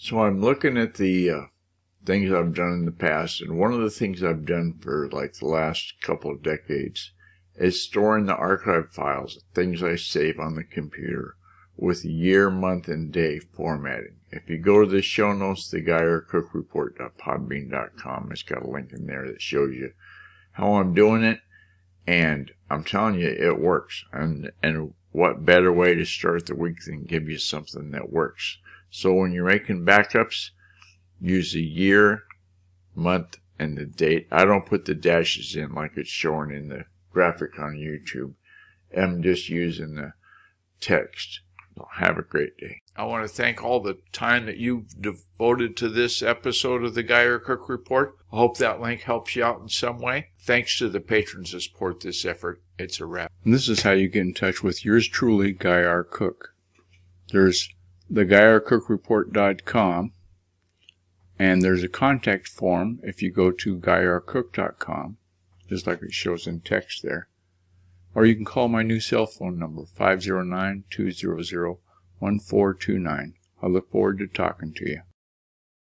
So I'm looking at the things I've done in the past, and one of the things I've done for like the last couple of decades is storing the archive files, things I save on the computer, with year, month, and day formatting. If you go to the show notes, theguyarcookreport.podbean.com, it's got a link in there that shows you how I'm doing it, and I'm telling you, it works. And what better way to start the week than give you something that works? So when you're making backups, use the year, month, and the date. I don't put the dashes in like it's showing in the graphic on YouTube. I'm just using the text. So have a great day. I want to thank all the time that you've devoted to this episode of the Guy R. Cook Report. I hope that link helps you out in some way. Thanks to the patrons that support this effort. It's a wrap. And this is how you get in touch with yours truly, Guy R. Cook. There's theguyarcookreport.com, and there's a contact form if you go to guyarcook.com, just like it shows in text there. Or you can call my new cell phone number, 509-200-1429. I look forward to talking to you.